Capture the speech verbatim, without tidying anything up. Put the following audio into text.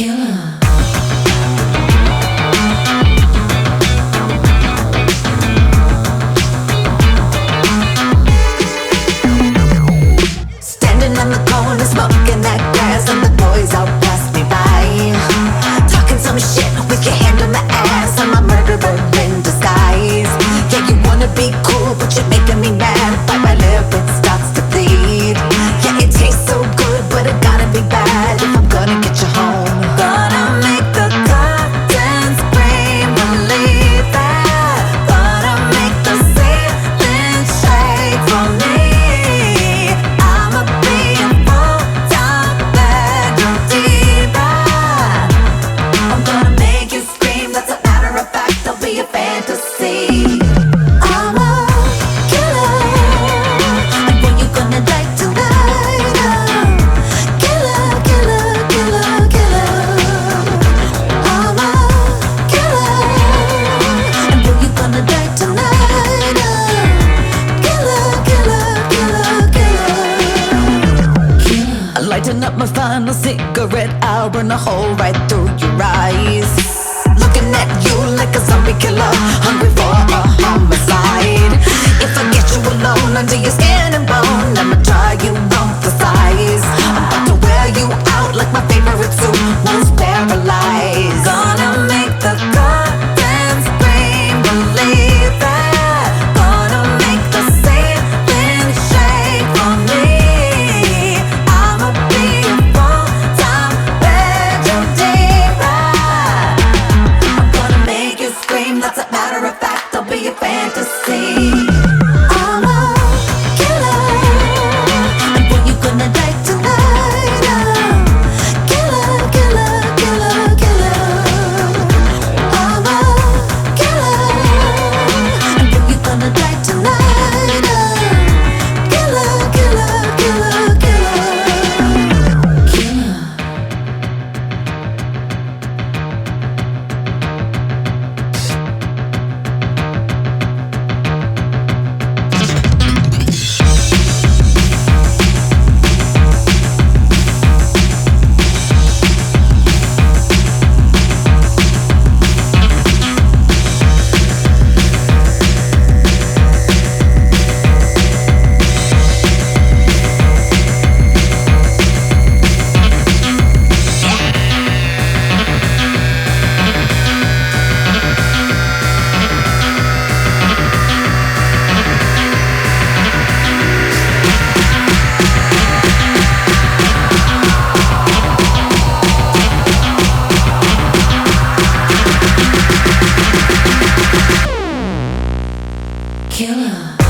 Killer. Standing on the corner, smoking that gas, and the boys all pass me by, talking some shit with your hand on the ass. I'm a murderer in disguise. Yeah, you wanna be cool, but you're making me mad. Bite my lip, it starts to bleed. Yeah, it tastes so good, but it gotta be bad if I'm gonna get you home. Gonna make the curtains scream, believe that. Gonna make the ceiling shake for me. I'ma be a full-time bedroom diva. I'm gonna make you scream, that's a matter of fact. There'll be a fantasy. I'm a killer, and when you gonna die tonight? Killer, killer, killer, killer. I'm a killer, and when you gonna die tonight? Killer, killer, killer, killer. Lighting up my final cigarette, I'll burn a hole right through your eyes. Looking at you like a zombie killer, hungry for a homicide. If I get you alone under your skin and bone, I'ma try you on for size. I'm about to wear you out like my favorite suit, most paralyzed. Gonna make the curtains scream, believe that. Gonna make the ceiling shake for me. I'ma be a full-time bedroom diva. I'm gonna make you scream, that's a matter of fact. There'll be a fantasy. I'm a killer, and when you gonna die tonight? Killer, killer, killer, killer. I'm a killer, and when you gonna die tonight? Killer, killer, killer, killer. Killer. Killer.